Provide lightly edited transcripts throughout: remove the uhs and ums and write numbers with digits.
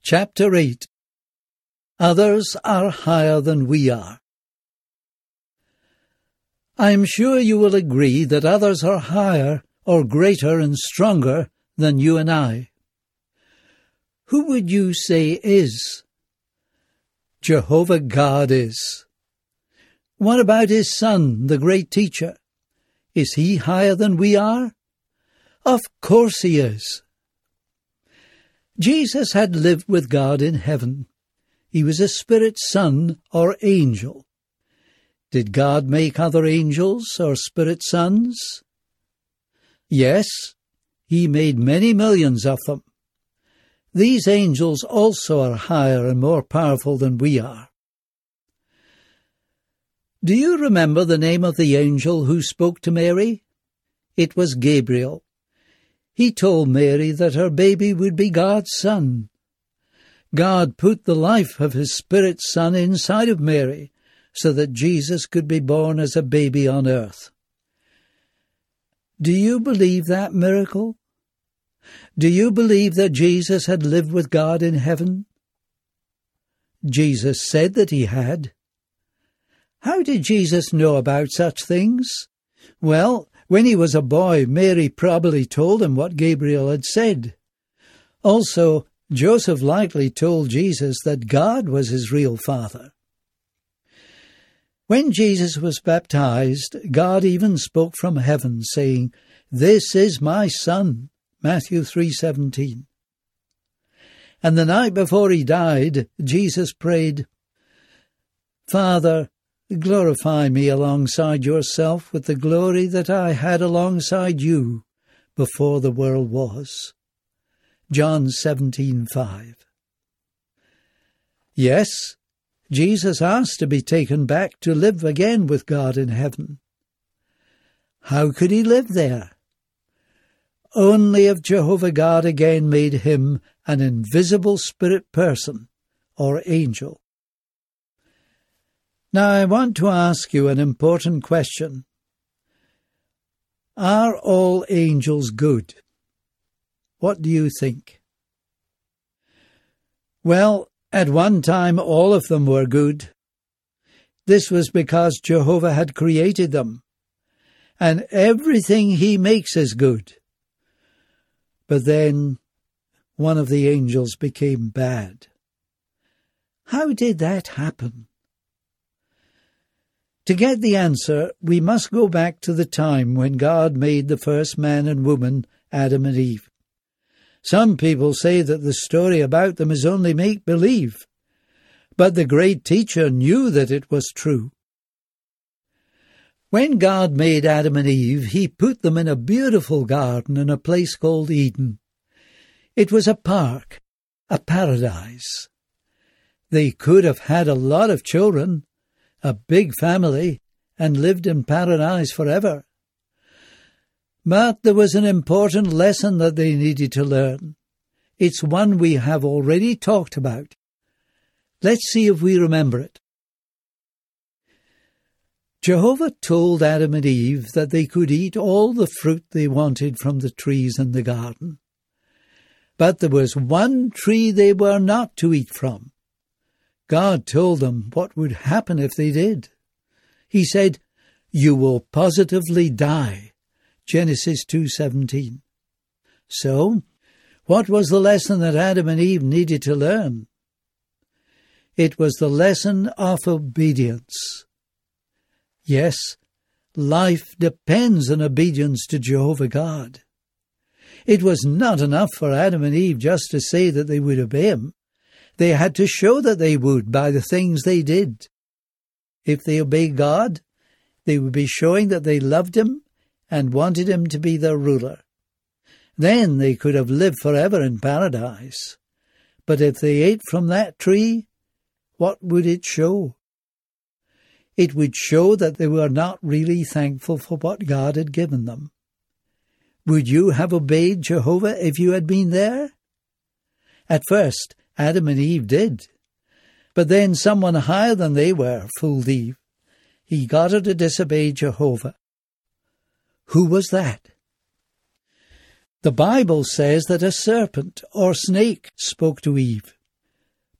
Chapter 8. Others are higher than we are. I am sure you will agree that others are higher or greater and stronger than you and I. Who would you say is? Jehovah God is. What about his Son, the great teacher? Is he higher than we are? Of course he is. Jesus had lived with God in heaven. He was a spirit son or angel. Did God make other angels or spirit sons? Yes, he made many millions of them. These angels also are higher and more powerful than we are. Do you remember the name of the angel who spoke to Mary? It was Gabriel. He told Mary that her baby would be God's son. God put the life of his spirit son inside of Mary so that Jesus could be born as a baby on earth. Do you believe that miracle? Do you believe that Jesus had lived with God in heaven? Jesus said that he had. How did Jesus know about such things? Well, when he was a boy, Mary probably told him what Gabriel had said. Also, Joseph likely told Jesus that God was his real father. When Jesus was baptized, God even spoke from heaven, saying, "This is my Son," Matthew 3:17. And the night before he died, Jesus prayed, "Father, glorify me alongside yourself with the glory that I had alongside you before the world was." John 17:5. Yes, Jesus asked to be taken back to live again with God in heaven. How could he live there? Only if Jehovah God again made him an invisible spirit person or angel. Now I want to ask you an important question. Are all angels good? What do you think? Well, at one time all of them were good. This was because Jehovah had created them, and everything he makes is good. But then one of the angels became bad. How did that happen? To get the answer, we must go back to the time when God made the first man and woman, Adam and Eve. Some people say that the story about them is only make-believe, but the great teacher knew that it was true. When God made Adam and Eve, he put them in a beautiful garden in a place called Eden. It was a park, a paradise. They could have had a lot of children, a big family, and lived in paradise forever. But there was an important lesson that they needed to learn. It's one we have already talked about. Let's see if we remember it. Jehovah told Adam and Eve that they could eat all the fruit they wanted from the trees in the garden. But there was one tree they were not to eat from. God told them what would happen if they did. He said, "You will positively die." Genesis 2:17. So, what was the lesson that Adam and Eve needed to learn? It was the lesson of obedience. Yes, life depends on obedience to Jehovah God. It was not enough for Adam and Eve just to say that they would obey him. They had to show that they would by the things they did. If they obeyed God, they would be showing that they loved him and wanted him to be their ruler. Then they could have lived forever in paradise. But if they ate from that tree, what would it show? It would show that they were not really thankful for what God had given them. Would you have obeyed Jehovah if you had been there? At first, Adam and Eve did. But then someone higher than they were fooled Eve. He got her to disobey Jehovah. Who was that? The Bible says that a serpent or snake spoke to Eve.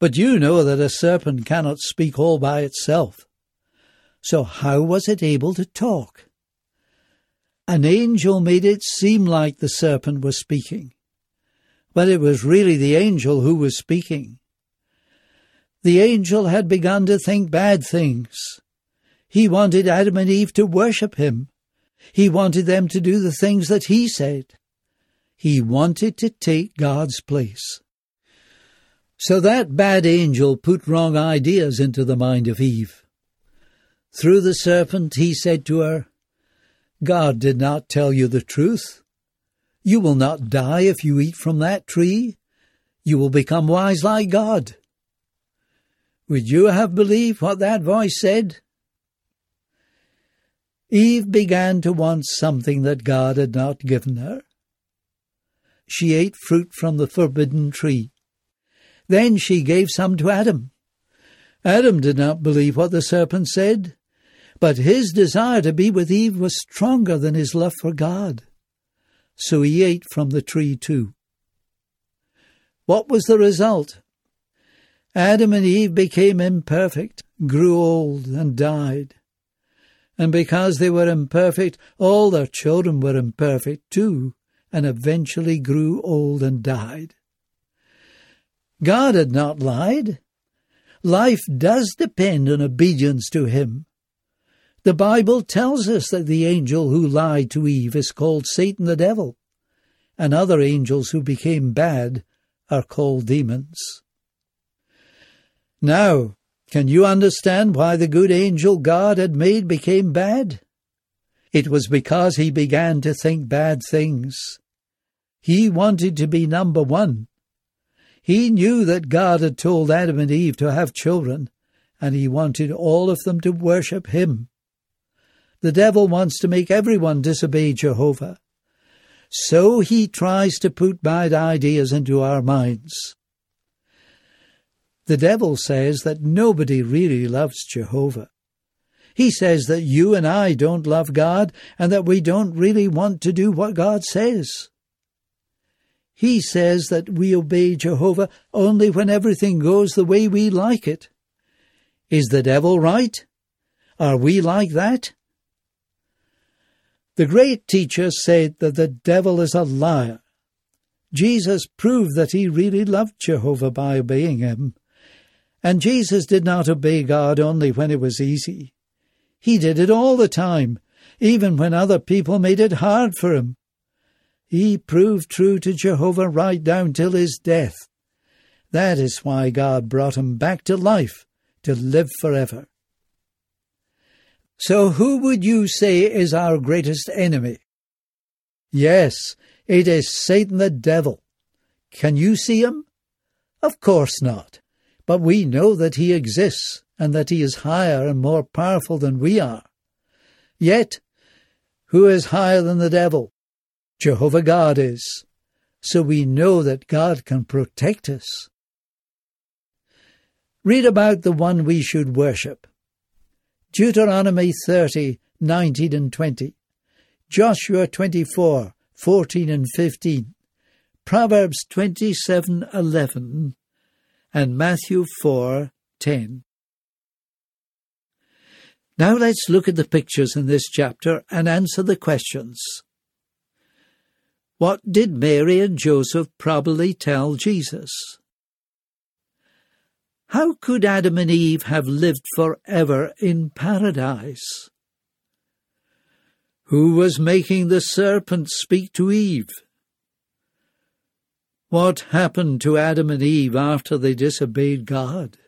But you know that a serpent cannot speak all by itself. So how was it able to talk? An angel made it seem like the serpent was speaking, but it was really the angel who was speaking. The angel had begun to think bad things. He wanted Adam and Eve to worship him. He wanted them to do the things that he said. He wanted to take God's place. So that bad angel put wrong ideas into the mind of Eve. Through the serpent he said to her, God did not tell you the truth. You will not die if you eat from that tree. You will become wise like God. Would you have believed what that voice said? Eve began to want something that God had not given her. She ate fruit from the forbidden tree. Then she gave some to Adam. Adam did not believe what the serpent said, but his desire to be with Eve was stronger than his love for God. So he ate from the tree too. What was the result? Adam and Eve became imperfect, grew old, and died. And because they were imperfect, all their children were imperfect too, and eventually grew old and died. God had not lied. Life does depend on obedience to him. The Bible tells us that the angel who lied to Eve is called Satan the devil, and other angels who became bad are called demons. Now, can you understand why the good angel God had made became bad? It was because he began to think bad things. He wanted to be number one. He knew that God had told Adam and Eve to have children, and he wanted all of them to worship him. The devil wants to make everyone disobey Jehovah. So he tries to put bad ideas into our minds. The devil says that nobody really loves Jehovah. He says that you and I don't love God and that we don't really want to do what God says. He says that we obey Jehovah only when everything goes the way we like it. Is the devil right? Are we like that? The great teacher said that the devil is a liar. Jesus proved that he really loved Jehovah by obeying him. And Jesus did not obey God only when it was easy. He did it all the time, even when other people made it hard for him. He proved true to Jehovah right down till his death. That is why God brought him back to life, to live forever. So who would you say is our greatest enemy? Yes, it is Satan the devil. Can you see him? Of course not. But we know that he exists and that he is higher and more powerful than we are. Yet, who is higher than the devil? Jehovah God is. So we know that God can protect us. Read about the one we should worship. Deuteronomy 30, 19 and 20. Joshua 24, 14 and 15. Proverbs 27, 11. And Matthew 4, 10. Now let's look at the pictures in this chapter and answer the questions. What did Mary and Joseph probably tell Jesus? How could Adam and Eve have lived forever in paradise? Who was making the serpent speak to Eve? What happened to Adam and Eve after they disobeyed God?